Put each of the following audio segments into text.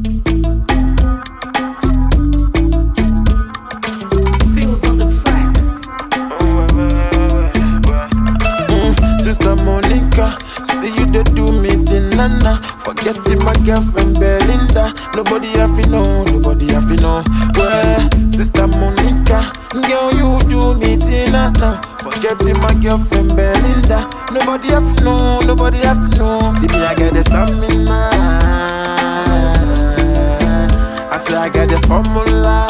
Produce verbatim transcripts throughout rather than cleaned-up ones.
Feels on the track. Mm, Sister Monica, see you they do me Nana. Forgetting my girlfriend Belinda. Nobody have to know, nobody have to know. Well, Sister Monica, girl you do me Nana. Forgetting my girlfriend Belinda. Nobody have to know, nobody have to know. See me, I get the stamina. I say I get the formula.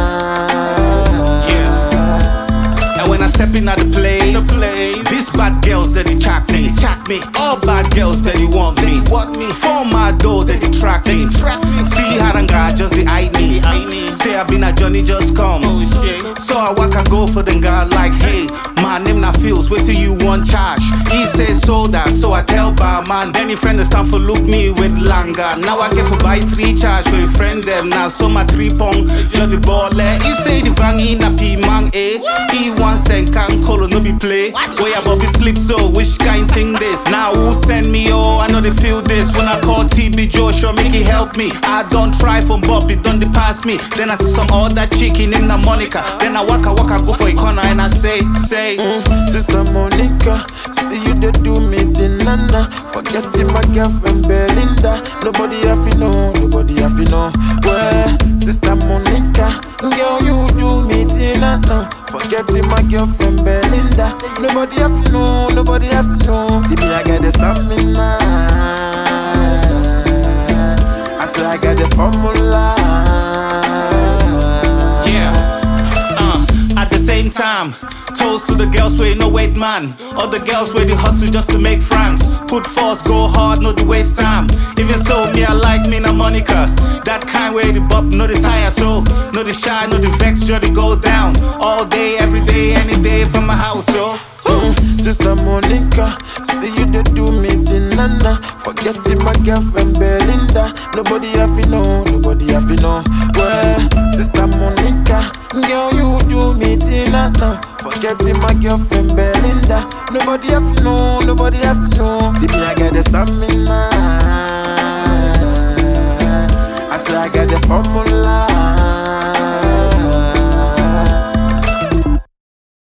Yeah. And when I step in at the place, the place, these bad girls that they track me, track me. All bad girls that they want me, want me. For my door that they track me, track me. See Haranga just the eye me, eye me. Say I been a Johnny just come. Oh shit. So I walk and go for them guy like, hey, my name na feels. Wait till you want charge. He says soda, so I tell barman. Then your friend is time for look me with langa. Now I get for buy three charge for your friend them. Now so my three pong, just the ball. He say the vangi na p man eh. He wants and can call no be play. Way above be sleep so which kind thing this? Now who send me? Oh I know they feel this. When I call T B Joshua, make it help me. I don't try from Bobby, don't they pass me. Then I see some other chicken in the Monica. Then I waka waka go for a corner and I say, say mm, Sister Monica, see you they do me Nana. Forgetting my girlfriend Belinda. Nobody have to know, nobody have to know. Well, Sister Monica, girl you do me Nana. Forgetting my girlfriend Belinda. Nobody have to know, nobody have to know. See me, I get the stamina. I say I get the formula. yeah. Uh, at the same time, toast to the girls where no wait man. All the girls where they hustle just to make francs. Put force, go hard, no the waste time. Even so, me I like me na Monica. That kind where the bop, no the tire so. No the shy, no the vex, just the go down. All day, every day, any day from my house so. Mm, Sister Monica, see you they do me Nana. Forgetting my girlfriend Belinda. Nobody have to know, nobody have to know. Well, Sister Monica, girl you do me Nana. Forgetting my girlfriend Belinda. Nobody have to know, nobody have to know. See me, I get the stamina. I say I get the formula.